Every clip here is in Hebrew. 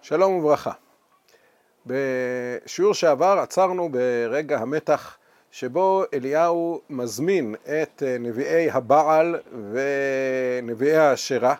שלום וברכה. בשיעור שעבר עצרנו ברגע המתח שבו אליהו מזמין את נביאי הבעל ונביאי האשרה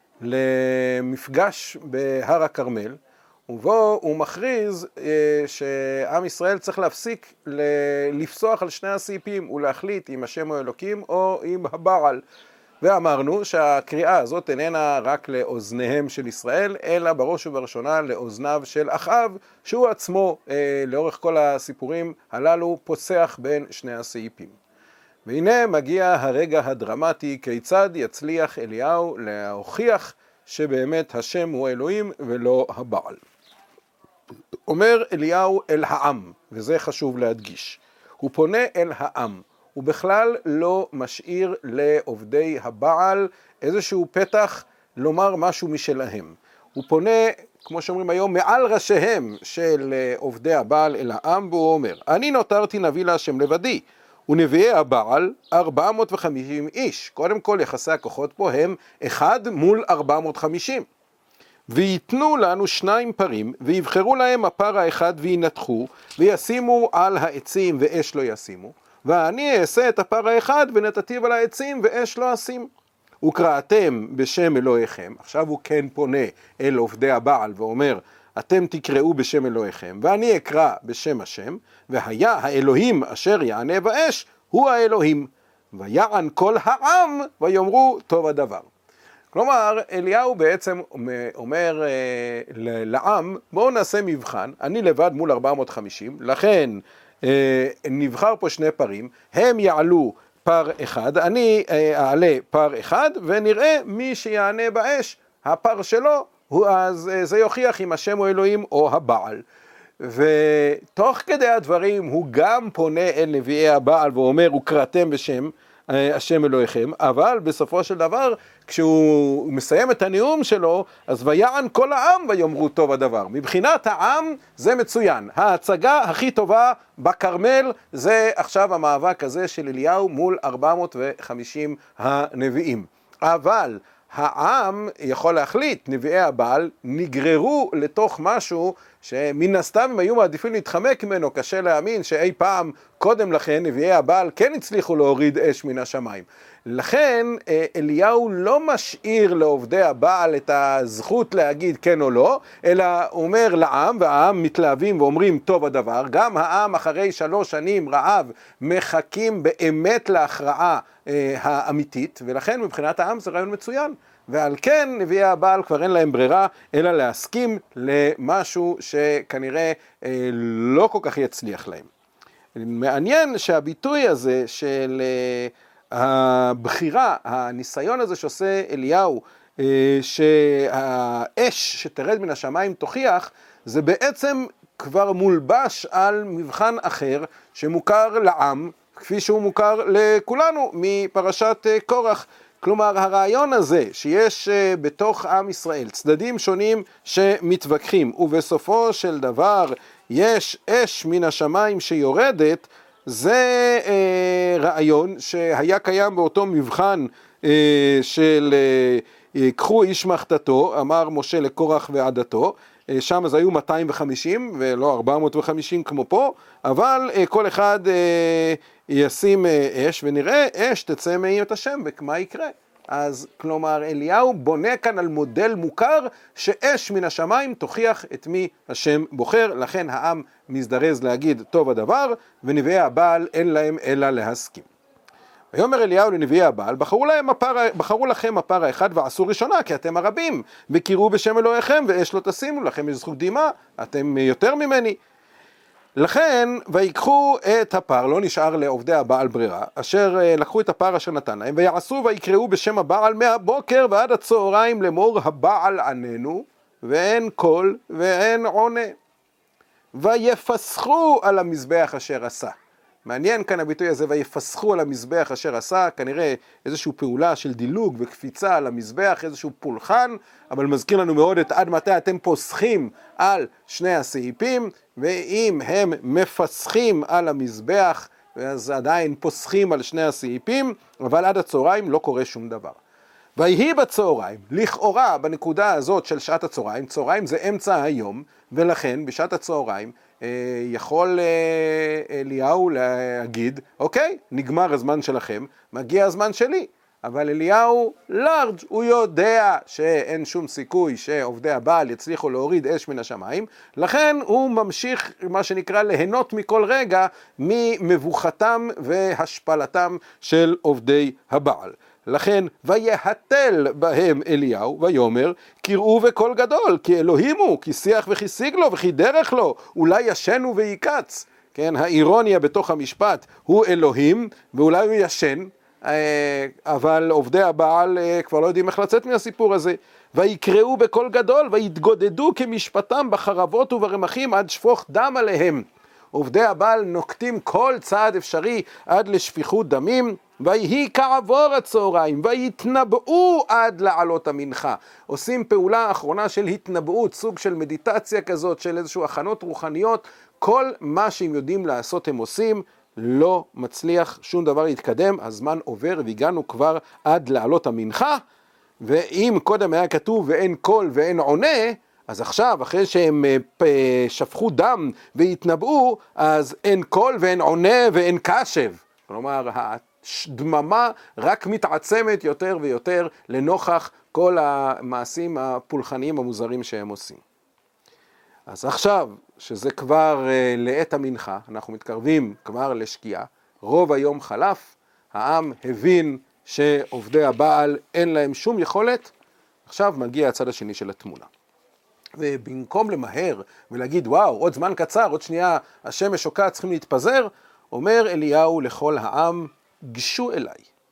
למפגש בהר הכרמל, ובו הוא מכריז שעם ישראל צריך להפסיק לפסוח על שני הסעיפים ולהחליט אם השם הוא אלוקים או עם הבעל. ואמרנו שהקריאה הזאת איננה רק לאוזניהם של ישראל, אלא בראש ובראשונה לאוזניו של אחאב, שהוא עצמו לאורך כל הסיפורים הללו פוסח בין שני הסעיפים. והנה מגיע הרגע הדרמטי, כיצד יצליח אליהו להוכיח שבאמת השם הוא אלוהים ולא הבעל. אומר אליהו אל העם, וזה חשוב להדגיש, הוא פונה אל העם. הוא בכלל לא משאיר לעובדי הבעל איזשהו פתח לומר משהו משלהם. הוא פונה, כמו שאומרים היום, מעל ראשיהם של עובדי הבעל אל העם, והוא אומר, אני נותרתי נביא להשם לבדי, ונביאי הבעל 450 איש. קודם כל יחסי הכוחות פה הם 1 מול 450. ויתנו לנו 2 פרים, ויבחרו להם הפר האחד וינתחו, וישימו על העצים ואש לא ישימו. ואני אעשה את הפר האחד ונתתיו על העצים ואש לא אשים. וקראתם בשם אלוהיכם, עכשיו הוא כן פונה אל עובדי הבעל ואומר, אתם תקראו בשם אלוהיכם, ואני אקרא בשם השם, והיה האלוהים אשר יענה באש, הוא האלוהים. ויען כל העם ויאמרו טוב הדבר. כלומר, אליהו בעצם אומר לעם, בואו נעשה מבחן, אני לבד מול 450, לכן נבחר פה 2 פרים, הם יעלו פר אחד, אני אעלה פר אחד, ונראה מי שיענה באש, הפר שלו, אז זה יוכיח אם השם הוא אלוהים או הבעל. ותוך כדי הדברים הוא גם פונה אל נביאי הבעל ואומר, וקראתם בשם השם אלוהיכם, אבל בסופו של דבר, כשהוא מסיים את הנאום שלו, אז ויען כל העם ויאמרו טוב הדבר. מבחינת העם זה מצוין. ההצגה הכי טובה בכרמל זה עכשיו המאבק הזה של אליהו מול 450 הנביאים. אבל העם יכול להחליט, נביאי הבעל נגררו לתוך משהו שמן הסתם הם היו מעדיפים להתחמק ממנו. קשה להאמין שאי פעם קודם לכן נביאי הבעל כן הצליחו להוריד אש מן השמיים. לכן אליהו לא משאיר לעובדי הבעל את הזכות להגיד כן או לא, אלא אומר לעם, והעם מתלהבים ואומרים טוב הדבר. גם העם אחרי 3 שנים רעב מחכים באמת להכרעה האמיתית, ולכן מבחינת העם זה רעיון מצוין. ועל כן נביאי הבעל כבר אין להם ברירה אלא להסכים למשהו שכנראה לא כל כך יצליח להם. מעניין שהביטוי הזה של הבחירה, הניסיון הזה שעושה אליהו, שהאש שתרד מן השמיים תוכיח, זה בעצם כבר מולבש על מבחן אחר שמוכר לעם, כפי שהוא מוכר לכולנו מפרשת קורח. כלומר, הרעיון הזה שיש בתוך עם ישראל צדדים שונים שמתווכחים, ובסופו של דבר יש אש מן השמיים שיורדת, זה רעיון שהיה קיים באותו מבחן של קחו איש מחתתו, אמר משה לקורח ועדתו, שם אז היו 250 ולא 450 כמו פה, אבל כל אחד ישים אש ונראה אש תצא מאת השם ומה יקרה. אז כלומר אליהו בונה כאן על מודל מוכר שאש מן השמיים תוכיח את מי השם בוחר, לכן העם מזדרז להגיד טוב הדבר, ונביאי הבעל אין להם אלא להסכים. ויאמר אליהו לנביאי הבעל, בחרו לכם הפר האחד ועשו ראשונה, כי אתם הרבים, וקראו בשם אלוהיכם ואש לא תשימו, לכם יש זכות דמעה, אתם יותר ממני. לכן ויקחו את הפר, לא נשאר לעובדי הבעל ברירה, אשר לקחו את הפר אשר נתן להם, ויעשו ויקראו בשם הבעל מהבוקר ועד הצהריים לאמור הבעל עננו, ואין קול ואין עונה. ויפסחו על המזבח אשר עשה. מעניין כאן הביטוי הזה, ויפסחו על המזבח אשר עשה, כנראה איזושהי פעולה של דילוג וקפיצה על המזבח, איזשהו פולחן, אבל מזכיר לנו מאוד את עד מתי אתם פוסחים על שני הסעיפים, ואם הם מפסחים על המזבח, אז עדיין פוסחים על שני הסעיפים, אבל עד הצהריים לא קורה שום דבר. ויהי בצהריים, לכאורה בנקודה הזאת של שעת הצהריים, צהריים זה אמצע היום, ולכן בשעת הצהריים יכול אליהו להגיד, אוקיי, נגמר הזמן שלכם, מגיע הזמן שלי. אבל אליהו לארג', הוא יודע שאין שום סיכוי שעובדי הבעל יצליחו להוריד אש מן השמיים, לכן הוא ממשיך מה שנקרא ליהנות מכל רגע ממבוכתם והשפלתם של עובדי הבעל. לכן ויהתל בהם אליהו ויאמר קראו בקול גדול כי אלוהים הוא, כי שיח וכי שיג לו וכי דרך לו, אולי ישנו ויקץ. כן, האירוניה בתוך המשפט הוא אלוהים ואולי הוא ישן, אבל עובדי הבעל כבר לא יודעים איך לצאת מהסיפור הזה. ויקראו בקול גדול ויתגודדו כמשפטם בחרבות וברמחים עד שפוך דם עליהם. עובדי הבעל נוקטים כל צעד אפשרי עד לשפיכות דמים. ויהי כעבור הצהריים ויתנבאו עד לעלות המנחה. עושים פעולה אחרונה של התנבאות, סוג של מדיטציה כזאת, של איזשהו הכנות רוחניות. כל מה שהם יודעים לעשות הם עושים, לא מצליח שום דבר להתקדם, הזמן עובר והגענו כבר עד לעלות המנחה. ואם קודם היה כתוב ואין קול ואין עונה, אז עכשיו אחרי שהם שפכו דם והתנבאו, אז אין קול ואין עונה ואין קשב. כלומר הדממה רק מתעצמת יותר ויותר לנוכח כל המעשים הפולחניים המוזרים שהם עושים. אז עכשיו שזה כבר לעת המנחה, אנחנו מתקרבים כבר לשקיעה, רוב היום חלף, העם הבין שעובדי הבעל אין להם שום יכולת, עכשיו מגיע הצד השני של התמונה. ובמקום למהר ולהגיד וואו עוד זמן קצר, עוד שנייה השמש שוקעת צריכים להתפזר, אומר אליהו לכל העם גשו אליי.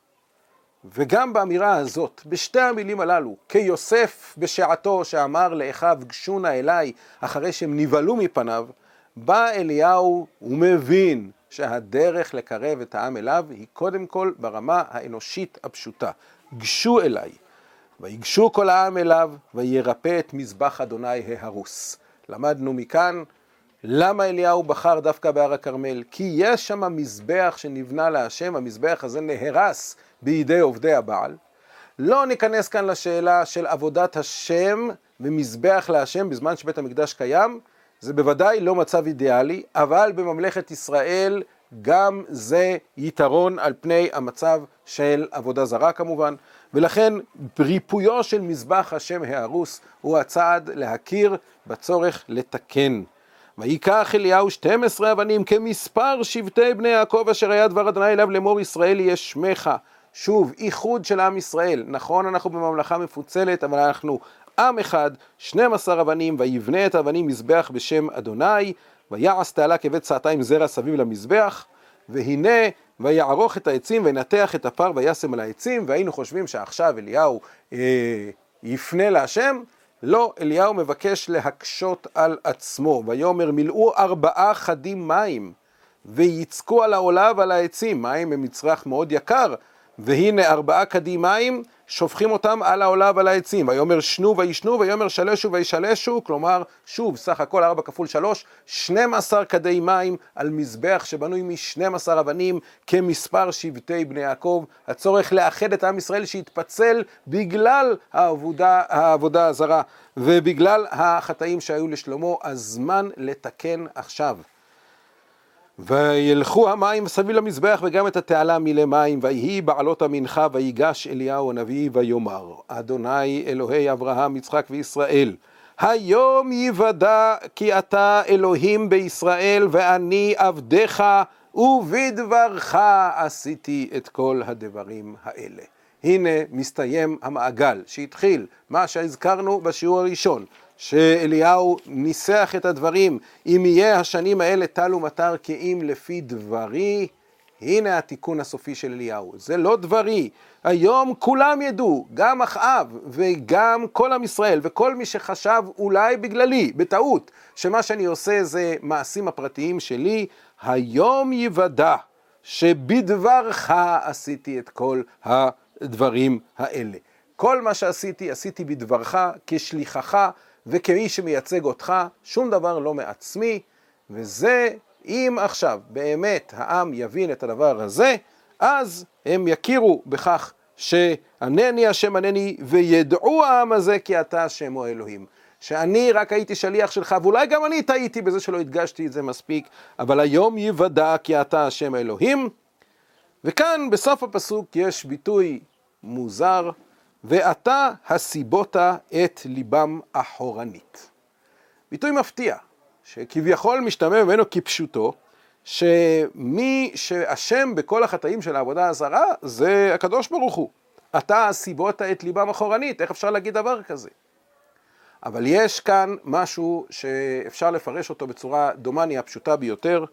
וגם באמירה הזאת, בשתי המילים הללו, כיוסף בשעתו שאמר לאחיו גשונה אליי אחרי שהם נבהלו מפניו, בא אליהו ומבין שהדרך לקרב את העם אליו היא קודם כל ברמה האנושית הפשוטה. גשו אליי. ויגשו כל העם אליו וירפא את מזבח אדוני ההרוס. למדנו מכאן למה אליהו בחר דווקא בהר הכרמל? כי יש שם מזבח שנבנה להשם, המזבח הזה נהרס בידי עובדי הבעל. לא ניכנס כאן לשאלה של עבודת השם ומזבח להשם בזמן שבית המקדש קיים, זה בוודאי לא מצב אידיאלי, אבל בממלכת ישראל גם זה יתרון על פני המצב של עבודה זרה כמובן, ולכן ריפויו של מזבח השם ההרוס הוא הצעד להכיר בצורך לתקן. ויקח אליהו 12 אבנים כמספר שבטי בני יעקב אשר היה דבר אדוני אליו לאמור ישראל יהיה שמך. שוב, איחוד של עם ישראל. נכון, אנחנו בממלכה מפוצלת, אבל אנחנו עם אחד, 12 אבנים, ויבנה את האבנים מזבח בשם אדוני, ויעש תעלה כבית סעתיים זרע סביב למזבח, והנה ויערוך את העצים וינתח את הפר וישם על העצים, והיינו חושבים שעכשיו אליהו יפנה להשם. לא, אליהו מבקש להקשות על עצמו, ויאמר מילאו 4 חדים מים, ויצקו על העולה ועל העצים, מים הם מצרך מאוד יקר, והנה 4 כדי מים, שופכים אותם על העולה ועל העצים, ויאמר שנו וישנו, ויאמר שלשו וישלשו, כלומר שוב סך הכל 4 כפול 3, 12 כדי מים על מזבח שבנוי מ12 אבנים כמספר שבטי בני יעקב, הצורך לאחד את עם ישראל שהתפצל בגלל העבודה הזרה ובגלל החטאים שהיו לשלמה, הזמן לתקן עכשיו. וילכו המים סביב למזבח וגם את התעלה מילא מים, ויהי בעלות המנחה ויגש אליהו הנביא ויאמר אדוני אלוהי אברהם יצחק וישראל היום יוודע כי אתה אלוהים בישראל ואני עבדך ובדברך עשיתי את כל הדברים האלה. הנה מסתיים המעגל שהתחיל מה שהזכרנו בשיעור הראשון, שאליהו ניסח את הדברים, אם יהיה השנים האלה טל ומטר כי אם לפי דברי, הנה התיקון הסופי של אליהו, זה לא דברי, היום כולם ידעו, גם אחאב וגם כל עם ישראל וכל מי שחשב אולי בגללי, בטעות, שמה שאני עושה זה מעשים הפרטיים שלי, היום יוודע שבדברך עשיתי את כל הדברים האלה. כל מה שעשיתי, עשיתי בדברך כשליחך וכמי שמייצג אותך, שום דבר לא מעצמי, וזה אם עכשיו באמת העם יבין את הדבר הזה, אז הם יכירו בכך שענני השם ענני, וידעו העם הזה כי אתה השם הוא האלוהים. שאני רק הייתי שליח שלך, ואולי גם אני טעיתי בזה שלא הדגשתי את זה מספיק, אבל היום יוודע כי אתה השם האלוהים. וכאן בסוף הפסוק יש ביטוי מוזר, ואתה הסיבותה את ליבם אחורנית. ביטוי מפתיע, שכביכול משתמע ממנו כפשוטו, שמי שאשם בכל החטאים של העבודה הזרה, זה הקדוש ברוך הוא. אתה הסיבותה את ליבם אחורנית, איך אפשר להגיד דבר כזה? אבל יש כאן משהו שאפשר לפרש אותו בצורה דומני הפשוטה ביותר,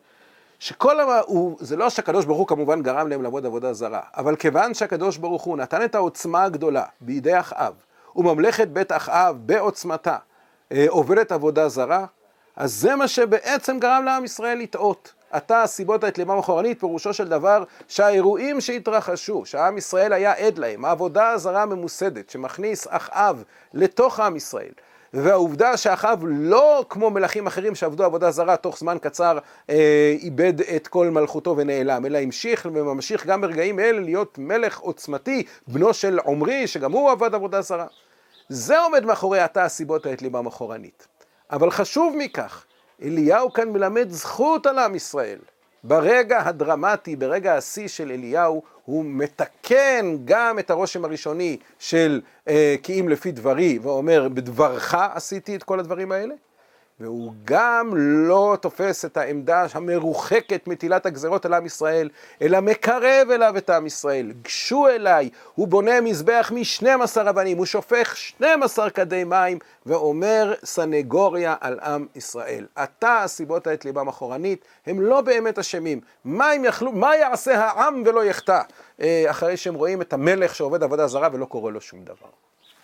זה לא שהקדוש ברוך הוא כמובן גרם להם לעבוד עבודה זרה, אבל כיוון שהקדוש ברוך הוא נתן את העוצמה הגדולה בידי אחאב, וממלכת בית אחאב בעוצמתה עובדת עבודה זרה, אז זה מה שבעצם גרם לעם ישראל לטעות. אתה הסיבות את ליבם אחורנית, פירושו של דבר שהאירועים שהתרחשו, שהעם ישראל היה עד להם, העבודה הזרה ממוסדת שמכניס אחאב לתוך עם ישראל, והעובדה שאחאב לא כמו מלכים אחרים שעבדו עבודה זרה, תוך זמן קצר איבד את כל מלכותו ונעלם, אלא המשיך וממשיך גם ברגעים אלה להיות מלך עוצמתי, בנו של עומרי, שגם הוא עבד עבודה זרה. זה עומד מאחורי אתה הסיבות את ליבם אחורנית. אבל חשוב מכך, אליהו כאן מלמד זכות על עם ישראל. ברגע הדרמטי, ברגע השיא של אליהו, הוא מתקן גם את הרושם הראשוני של כי אם לפי דברי, ואומר בדברך עשיתי את כל הדברים האלה, והוא גם לא תופס את העמדה המרוחקת מטילת הגזרות על עם ישראל, אלא מקרב אליו את עם ישראל. גשו אליי, הוא בונה מזבח מ-12 אבנים, הוא שופך 12 כדי מים, ואומר סנגוריה על עם ישראל. אתה הסיבות את ליבם אחורנית, הם לא באמת אשמים. מה יעשה העם ולא יחטא? אחרי שהם רואים את המלך שעובד עבודה זרה ולא קורה לו שום דבר.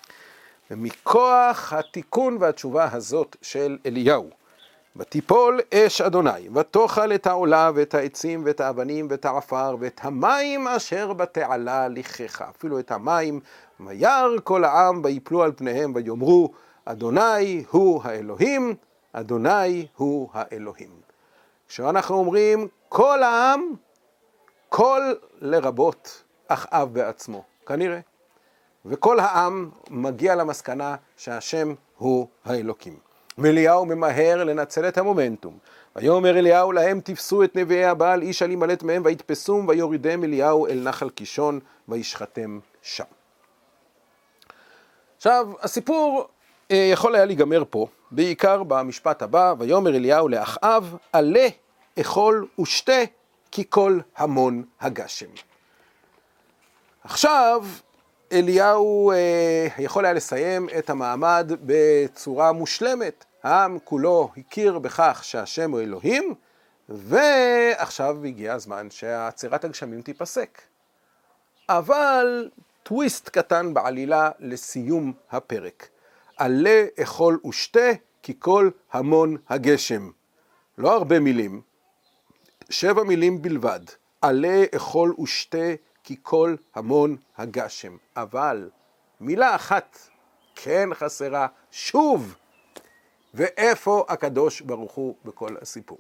ומכוח התיקון והתשובה הזאת של אליהו, ותיפול אש אדוני, ותאכל את העולה ואת העצים ואת האבנים ואת העפר ואת המים אשר בתעלה לכך, אפילו את המים, וירא כל העם ויפלו על פניהם ויאמרו, אדוני הוא האלוהים, אדוני הוא האלוהים. כשאנחנו אומרים כל העם, כל לרבות אחאב בעצמו, כנראה. וכל העם מגיע למסקנה שהשם הוא האלוקים. ואליהו ממהר לנצל את המומנטום. ויאמר אליהו להם תפסו את נביאי הבעל איש על ימלט מהם ויתפסום ויורידם אליהו אל נחל קישון וישחטם שם. עכשיו הסיפור יכול היה להיגמר פה, בעיקר במשפט הבא, ויאמר אליהו לאחאב עלה אכול ושתה כי כל המון הגשם. עכשיו אליהו יכול היה לסיים את המעמד בצורה מושלמת. העם כולו הכיר בכך שהשם הוא אלוהים, ועכשיו הגיע הזמן שהעצירת הגשמים תיפסק. אבל טוויסט קטן בעלילה לסיום הפרק. עלה אכול ושתה כי כל המון הגשם. לא הרבה מילים, 7 מילים בלבד. עלה אכול ושתה כי כל המון הגשם. אבל מילה אחת כן חסרה שוב. ואיפה הקדוש ברוך הוא בכל הסיפור?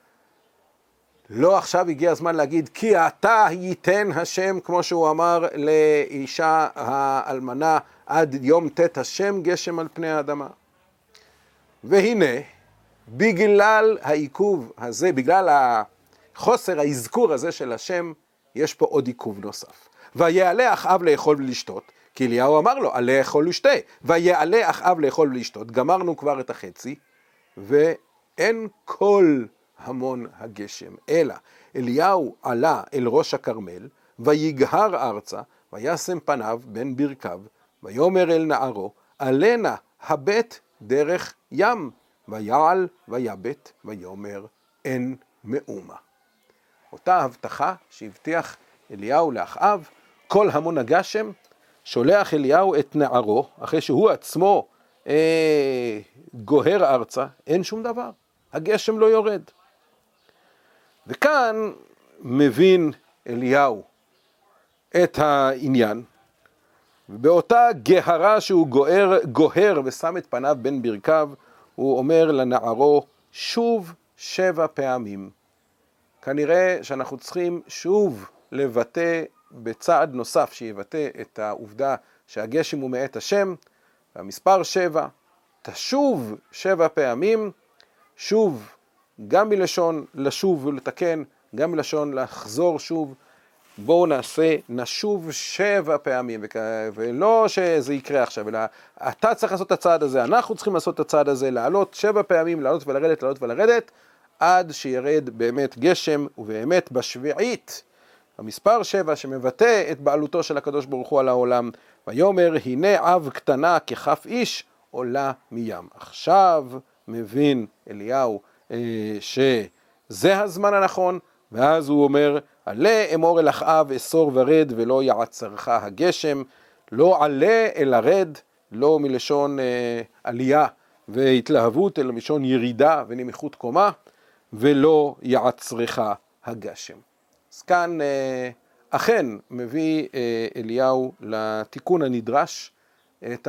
לא עכשיו הגיע הזמן להגיד כי אתה ייתן השם, כמו שהוא אמר לאישה האלמנה, עד יום תת השם גשם על פני האדמה. והנה, בגלל העיכוב הזה, בגלל החוסר האזכור הזה של השם, יש פה עוד עיכוב נוסף. ויעלה אחאב לאכול ולשתות, כי אליהו אמר לו, עלה אכול ושתה. ויעלה אחאב לאכול ולשתות, גמרנו כבר את החצי, ואין כל המון הגשם, אלא אליהו עלה אל ראש הכרמל, ויגהר ארצה, וישם פניו בין ברכיו, ויאמר אל נערו, עלנה הבט דרך ים, ויעל ויבט, ויאמר אין מאומה. אותה הבטחה שהבטיח אליהו לאחאב, כל המון הגשם, שולח אליהו את נערו, אחרי שהוא עצמו גוהר ארצה, אין שום דבר, הגשם לא יורד. וכאן מבין אליהו את העניין, ובאותה גהרה שהוא גוהר ושם את פניו בין ברכיו, הוא אומר לנערו שוב 7 פעמים. כנראה שאנחנו צריכים שוב לבטא בצעד נוסף שיבטא את העובדה שהגשם הוא מאת השם. המספר 7, תשוב 7 פעמים, שוב גם מלשון לשוב ולתקן, גם מלשון לחזור שוב. בואו נשוב 7 פעמים, ולא שזה יקרה עכשיו, אלא אתה צריך לעשות את הצעד הזה, אנחנו צריכים לעשות את הצעד הזה, לעלות 7 פעמים, לעלות ולרדת, לעלות ולרדת, עד שירד באמת גשם, ובאמת בשביעית, המספר 7 שמבטא את בעלותו של הקדוש ברוך הוא על העולם, ויאמר הנה עב קטנה ככף איש עולה מים. עכשיו מבין אליהו שזה הזמן הנכון, ואז הוא אומר, עלה אמור אל אחאב אסור ורד ולא יעצרך הגשם, לא עלה אל הרד, לא מלשון עלייה והתלהבות, אלא מלשון ירידה ונמיכות קומה, ולא יעצרך הגשם. אז כאן אכן מביא אליהו לתיקון הנדרש, את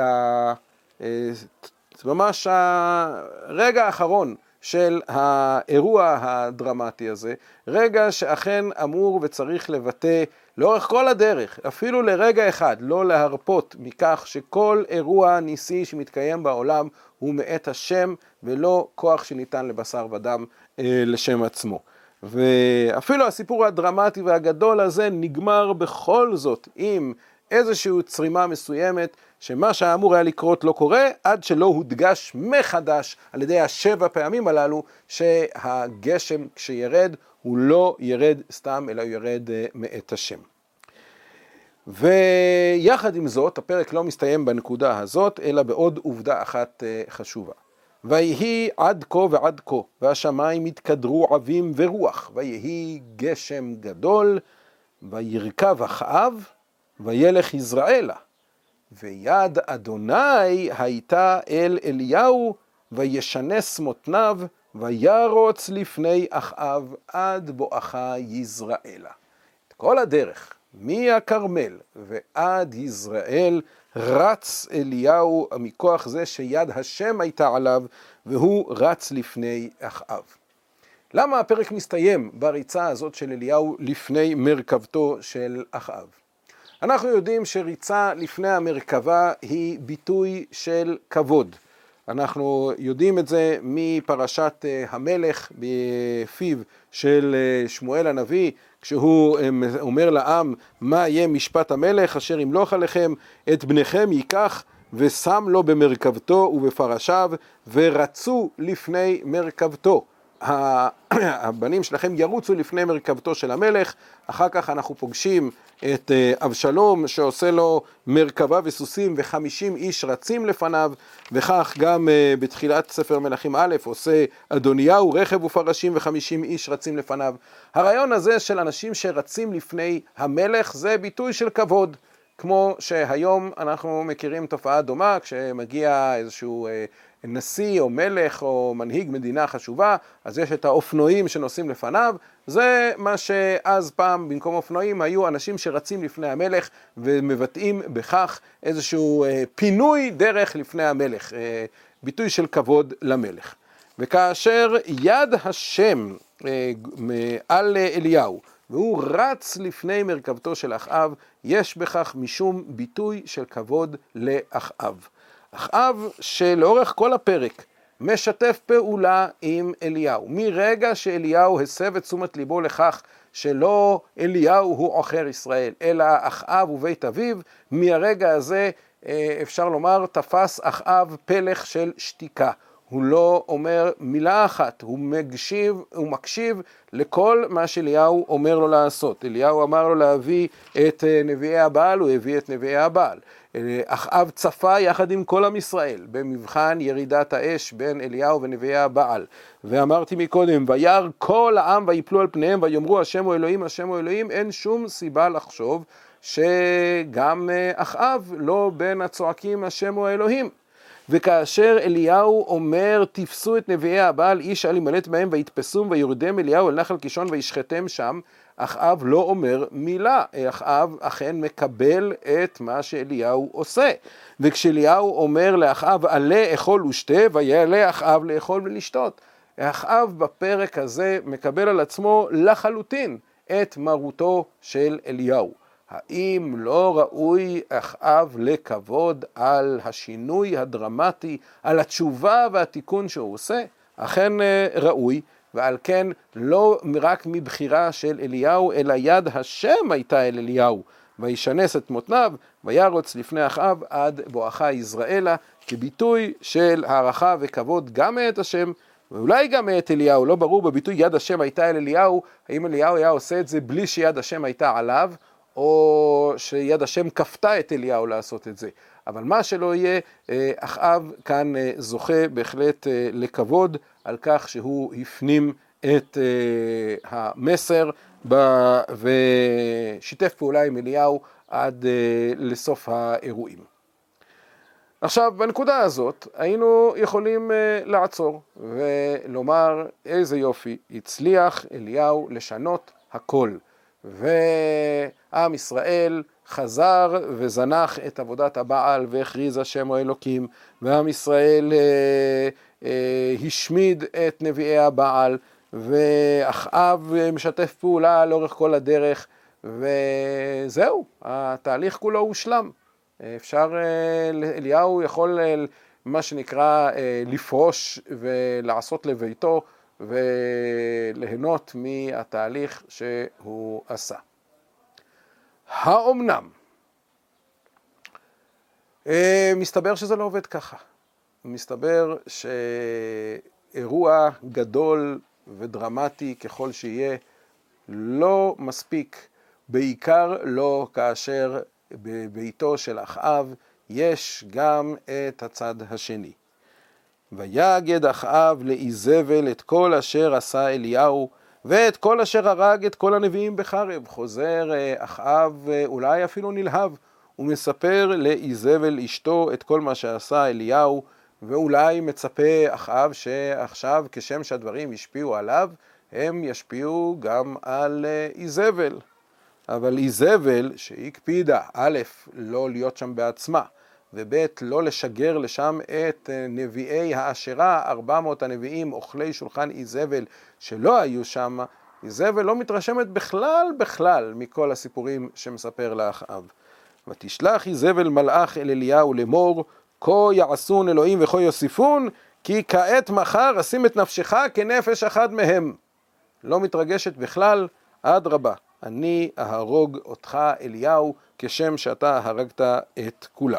ממש הרגע האחרון של האירוע הדרמטי הזה, רגע שאכן אמור וצריך לבטא לאורך כל הדרך, אפילו לרגע אחד, לא להרפות מכך שכל אירוע ניסי שמתקיים בעולם הוא מאת השם ולא כוח שניתן לבשר ודם לשם עצמו. ואפילו הסיפור הדרמטי והגדול הזה נגמר בכל זאת עם איזושהי צרימה מסוימת, שמה שאמור היה לקרות לא קורה, עד שלא הודגש מחדש על ידי 7 פעמים הללו, שהגשם כשירד הוא לא ירד סתם, אלא הוא ירד מאת השם. ויחד עם זאת, הפרק לא מסתיים בנקודה הזאת, אלא בעוד עובדה אחת חשובה. ויהי עד כה ועד כה, והשמיים התקדרו עבים ורוח, ויהי גשם גדול, וירכב אחאב, וילך יזרעאלה. ויד אדוני הייתה אל אליהו, וישנס מותניו, וירוץ לפני אחאב עד בואכה יזרעאלה. את כל הדרך, מהכרמל ועד יזרעאל, רץ אליהו מכוח זה שיד השם הייתה עליו, והוא רץ לפני אחאב. למה הפרק מסתיים בריצה הזאת של אליהו לפני מרכבתו של אחאב? אנחנו יודעים שריצה לפני המרכבה היא ביטוי של כבוד. אנחנו יודעים את זה מפרשת המלך בפיו של שמואל הנביא, כשהוא אומר לעם, מה יהיה משפט המלך אשר ימלוך עליכם, את בניכם ייקח ושם לו במרכבתו ובפרשיו, ורצו לפני מרכבתו. הבנים שלכם ירוצו לפני מרכבתו של המלך. אחר כך אנחנו פוגשים את אבשלום שעושה לו מרכבה וסוסים ו50 איש רצים לפניו, וכך גם בתחילת ספר מלכים א' עושה אדוניהו רכב ופרשים ו50 איש רצים לפניו. הרעיון הזה של אנשים שרצים לפני המלך זה ביטוי של כבוד, כמו שהיום אנחנו מכירים תופעה דומה כשמגיע איזשהו נשיא או מלך או מנהיג מדינה חשובה, אז יש את האופנועים שנוסעים לפניו. זה מה שאז פעם במקום אופנועים היו אנשים שרצים לפני המלך ומבטאים בכך איזשהו פינוי דרך לפני המלך, ביטוי של כבוד למלך. וכאשר יד השם על אליהו והוא רץ לפני מרכבתו של אחאב, יש בכך משום ביטוי של כבוד לאחאב. אחאב שלאורך כל הפרק משתף פעולה עם אליהו. מרגע שאליהו הסב את תשומת ליבו לכך שלא אליהו הוא עוכר ישראל, אלא אחאב ובית אביו, מהרגע הזה אפשר לומר תפס אחאב פלך של שתיקה. הוא לא אומר מילה אחת, הוא מקשיב לכל מה שאליהו אומר לו לעשות. אליהו אמר לו להביא את נביאי הבעל, הוא הביא את נביאי הבעל. אחאב צפה יחד עם כל עם ישראל במבחן ירידת האש בין אליהו ונביאי הבעל. ואמרתי מקודם, וירא כל העם ויפלו על פניהם ויאמרו השם הוא אלוהים, השם הוא אלוהים. אין שום סיבה לחשוב שגם אחאב לא בין הצועקים השם הוא אלוהים. וכאשר אליהו אומר תפסו את נביאי הבעל איש אל ימלט בהם ויתפסום ויורדם אליהו אל נחל קישון וישחטם שם, אחאב לא אומר מילה. אחאב אכן מקבל את מה שאליהו עושה. וכשאליהו אומר לאחאב עלה אכול ושתה, ויעלה אחאב לאכול ולשתות. אחאב בפרק הזה מקבל על עצמו לחלוטין את מרותו של אליהו. האם לא ראוי אחאב לכבוד על השינוי הדרמטי, על התשובה והתיקון שהוא עושה? אכן ראוי, ועל כן לא רק מבחירה של אליהו, אלא יד השם הייתה אל אליהו, וישנס את מותניו, וירוץ לפני אחאב עד בואכה יזרעאלה, כביטוי של הערכה וכבוד גם מאת השם, ואולי גם מאת אליהו. לא ברור בביטוי יד השם הייתה אל אליהו, האם אליהו היה עושה את זה בלי שיד השם הייתה עליו, או שיד השם כפתה את אליהו לעשות את זה. אבל מה שלא יהיה, אחאב כאן זוכה בהחלט לכבוד על כך שהוא הפנים את המסר ושיתף פעולה עם אליהו עד לסוף האירועים. עכשיו, בנקודה הזאת היינו יכולים לעצור ולומר איזה יופי, הצליח אליהו לשנות הכל, ועם ישראל חזר וזנח את עבודת הבעל והכריז השם הוא אלוקים, ועם ישראל השמיד את נביאי הבעל, ואחאב משתף פעולה לאורך כל הדרך, וזהו, התהליך כולו הושלם. אליהו יכול מה שנקרא לפרוש ולעשות לביתו וליהנות מהתהליך שהוא עשה. האומנם? מסתבר שזה לא עובד ככה. מסתבר שאירוע גדול ודרמטי ככל שיהיה לא מספיק, בעיקר לא כאשר בביתו של אחאב יש גם את הצד השני. ויגד אחאב לאיזבל את כל אשר עשה אליהו, ואת כל אשר הרג את כל הנביאים בחרב. חוזר אחאב אולי אפילו נלהב, ומספר לאיזבל אשתו את כל מה שעשה אליהו, ואולי מצפה אחאב שעכשיו כשם שהדברים השפיעו עליו, הם ישפיעו גם על איזבל. אבל איזבל שהקפידה א', לא להיות שם בעצמה, וב', לא לשגר לשם את נביאי האשרה, 400 הנביאים אוכלי שולחן איזבל שלא היו שם, איזבל לא מתרשמת בכלל מכל הסיפורים שמספר לאחאב. ותשלח איזבל מלאך אל אליהו לאמור, כה יעשון אלוהים וכה יוסיפון, כי כעת מחר אשים את נפשך כנפש אחד מהם. לא מתרגשת בכלל, אדרבה, אני אהרוג אותך אליהו כשם שאתה הרגת את כולם.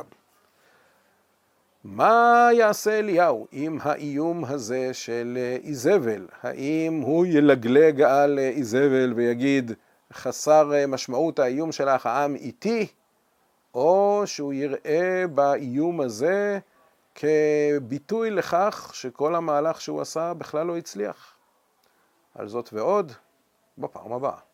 מה יעשה אליהו עם האיום הזה של איזבל? האם הוא ילגלג על איזבל ויגיד חסר משמעות האיום שלך, העם איתי? או שהוא יראה באיום הזה כביטוי לכך שכל המהלך שהוא עשה בכלל לא הצליח? על זאת ועוד בפעם הבאה.